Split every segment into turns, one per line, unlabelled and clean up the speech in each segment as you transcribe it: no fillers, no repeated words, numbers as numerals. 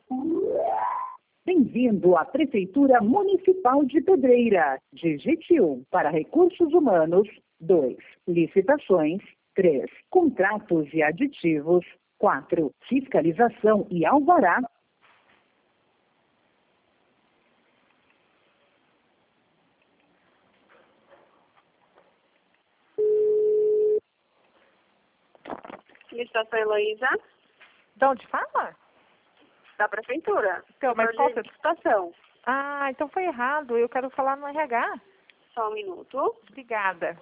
Bem-vindo à Prefeitura Municipal de Pedreira. Digite 1 para recursos humanos, 2 licitações, 3 contratos e aditivos, 4 fiscalização e alvará.
Licitação Heloísa,
De onde fala?
da Prefeitura.
Então, mas qual que...
licitação?
Ah, então foi errado. Eu quero falar no RH.
Só um minuto.
Obrigada.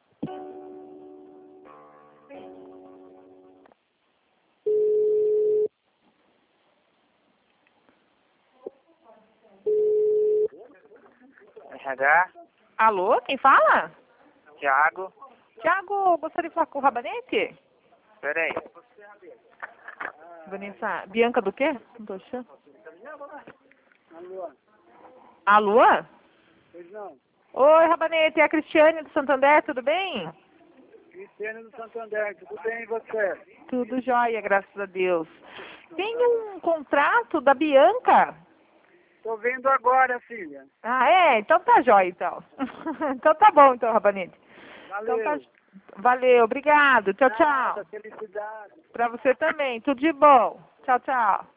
RH,
Alô, quem fala?
Thiago.
Tiago, gostaria de falar com o Rabanete?
Peraí.
Vanessa, Bianca do quê? Não tô achando. Alô?
Pois não.
Oi, Rabanete, é a Cristiane do Santander, tudo bem?
Cristiane do Santander, tudo bem e você?
Tudo jóia, graças a Deus. Tem um contrato da Bianca?
Tô vendo agora, filha.
Ah, é? Então tá jóia, então. Então tá bom, então, Rabanete.
Valeu.
Então tá... Valeu, obrigado. Tchau, tchau.
Felicidade.
Pra você também, tudo de bom. Tchau, tchau.